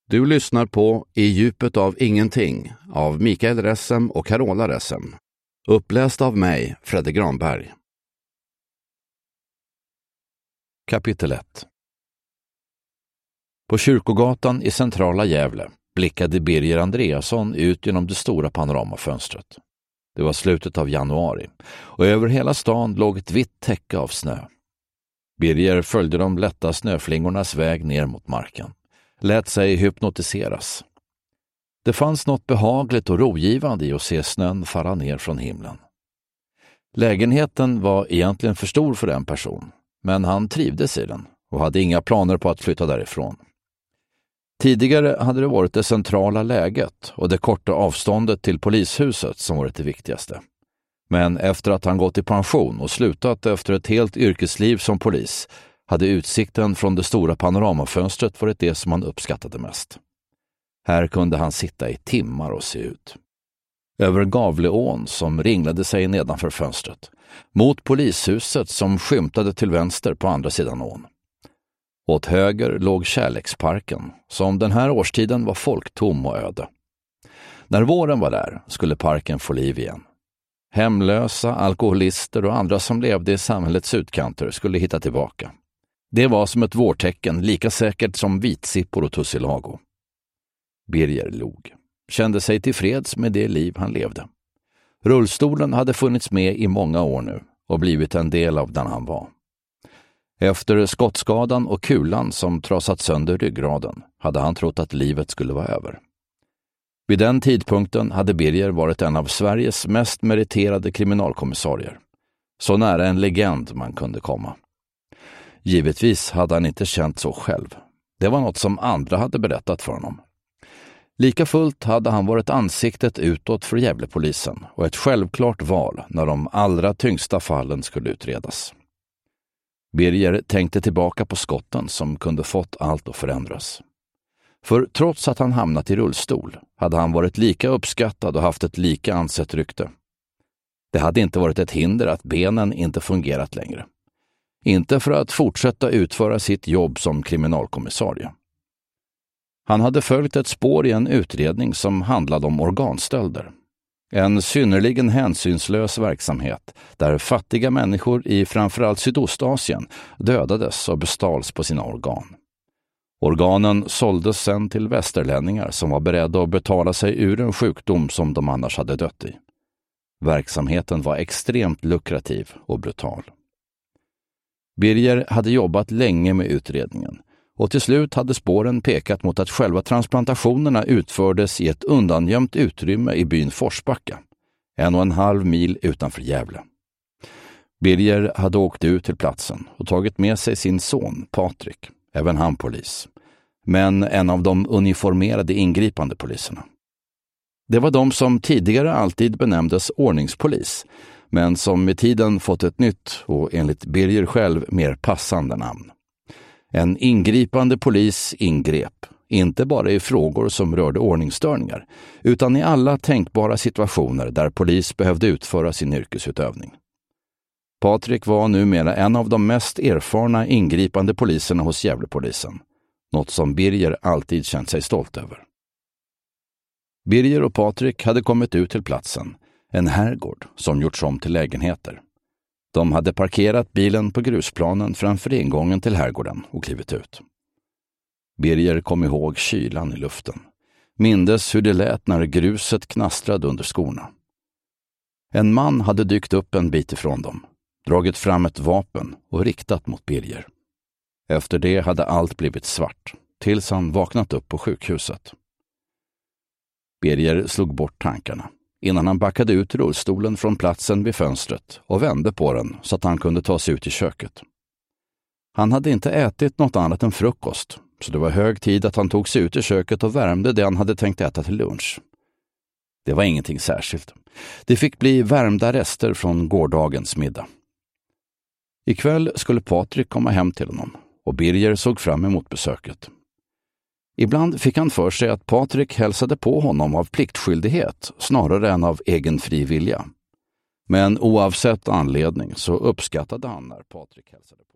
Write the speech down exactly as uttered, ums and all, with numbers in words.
Du lyssnar på I djupet av ingenting av Mikael Ressem och Carola Ressem. Uppläst av mig, Fredde Granberg. Kapitel ett. På Kyrkogatan i centrala Gävle blickade Birger Andreasson ut genom det stora panoramafönstret. Det var slutet av januari och över hela stan låg ett vitt täcke av snö. Birger följde de lätta snöflingornas väg ner mot marken. Lät sig hypnotiseras. Det fanns något behagligt och rogivande i att se snön falla ner från himlen. Lägenheten var egentligen för stor för en person, men han trivdes i den och hade inga planer på att flytta därifrån. Tidigare hade det varit det centrala läget och det korta avståndet till polishuset som varit det viktigaste. Men efter att han gått i pension och slutat efter ett helt yrkesliv som polis hade utsikten från det stora panoramafönstret varit det som han uppskattade mest. Här kunde han sitta i timmar och se ut. Över Gavleån som ringlade sig nedanför fönstret, mot polishuset som skymtade till vänster på andra sidan ån. Åt höger låg Kärleksparken, som den här årstiden var folktom och öde. När våren var där skulle parken få liv igen. Hemlösa, alkoholister och andra som levde i samhällets utkanter skulle hitta tillbaka. Det var som ett vårtecken, lika säkert som vitsippor och tussilago. Birger log. Kände sig tillfreds med det liv han levde. Rullstolen hade funnits med i många år nu och blivit en del av den han var. Efter skottskadan och kulan som trasat sönder ryggraden hade han trott att livet skulle vara över. Vid den tidpunkten hade Birger varit en av Sveriges mest meriterade kriminalkommissarier. Så nära en legend man kunde komma. Givetvis hade han inte känt så själv. Det var något som andra hade berättat för honom. Lika fullt hade han varit ansiktet utåt för Gävlepolisen och ett självklart val när de allra tyngsta fallen skulle utredas. Birger tänkte tillbaka på skotten som kunde fått allt att förändras. För trots att han hamnat i rullstol hade han varit lika uppskattad och haft ett lika ansett rykte. Det hade inte varit ett hinder att benen inte fungerat längre. Inte för att fortsätta utföra sitt jobb som kriminalkommissarie. Han hade följt ett spår i en utredning som handlade om organstölder. En synnerligen hänsynslös verksamhet där fattiga människor i framförallt Sydostasien dödades och bestals på sina organ. Organen såldes sen till västerlänningar som var beredda att betala sig ur en sjukdom som de annars hade dött i. Verksamheten var extremt lukrativ och brutal. Birger hade jobbat länge med utredningen och till slut hade spåren pekat mot att själva transplantationerna utfördes i ett undangömt utrymme i byn Forsbacka, en och en halv mil utanför Gävle. Birger hade åkt ut till platsen och tagit med sig sin son Patrik, även han polis, men en av de uniformerade ingripande poliserna. Det var de som tidigare alltid benämndes ordningspolis, men som med tiden fått ett nytt och enligt Birger själv mer passande namn. En ingripande polis ingrep, inte bara i frågor som rörde ordningsstörningar, utan i alla tänkbara situationer där polis behövde utföra sin yrkesutövning. Patrik var numera en av de mest erfarna ingripande poliserna hos Gävlepolisen, något som Birger alltid känt sig stolt över. Birger och Patrik hade kommit ut till platsen, en herrgård som gjorts om till lägenheter. De hade parkerat bilen på grusplanen framför ingången till herrgården och klivit ut. Birger kom ihåg kylan i luften. Mindes hur det lät när gruset knastrade under skorna. En man hade dykt upp en bit ifrån dem, dragit fram ett vapen och riktat mot Birger. Efter det hade allt blivit svart, tills han vaknat upp på sjukhuset. Birger slog bort tankarna innan han backade ut rullstolen från platsen vid fönstret och vände på den så att han kunde ta sig ut i köket. Han hade inte ätit något annat än frukost, så det var hög tid att han tog sig ut i köket och värmde det han hade tänkt äta till lunch. Det var ingenting särskilt. Det fick bli värmda rester från gårdagens middag. Ikväll skulle Patrik komma hem till honom och Birger såg fram emot besöket. Ibland fick han för sig att Patrik hälsade på honom av pliktskyldighet snarare än av egen fri vilja. Men oavsett anledning så uppskattade han när Patrik hälsade på.